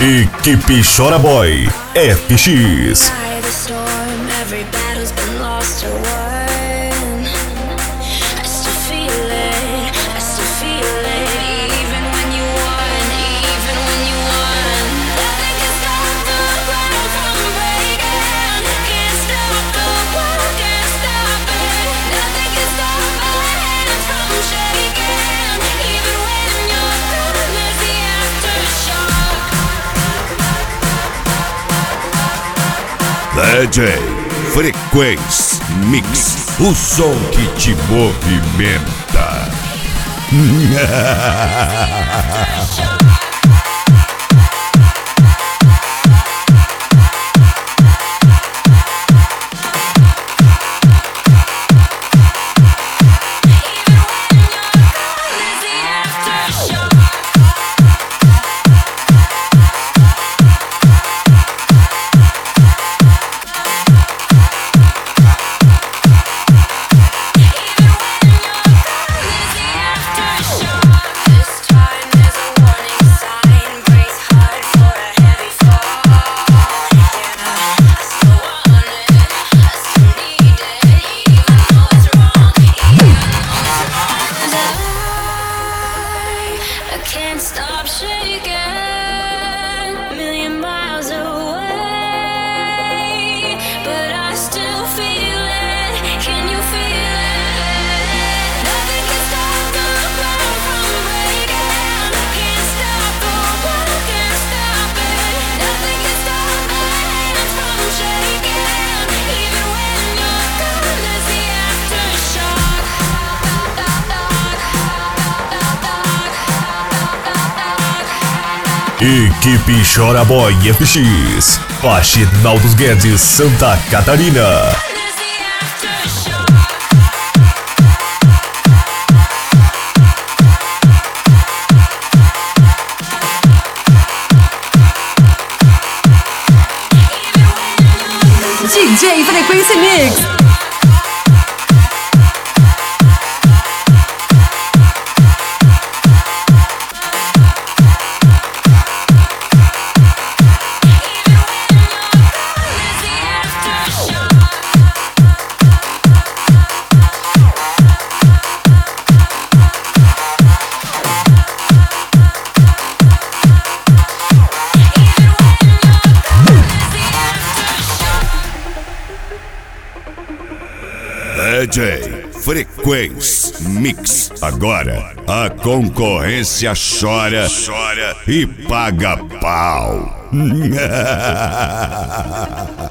Equipe Chora Boy FX. DJ Frequência Mix, o som que te movimenta. Stop shaking, million miles away, but I still feel it. Can you feel it? Nothing can stop the ground from breaking. Can't stop the world, can't stop it. Nothing can stop my hands from shaking. Even when you're gone, there's the aftershock. Equipe Chora Boy FX, Faxinal dos Guedes, Santa Catarina. DJ Frequência Mix. DJ Frequência Mix. Agora a concorrência chora e paga pau.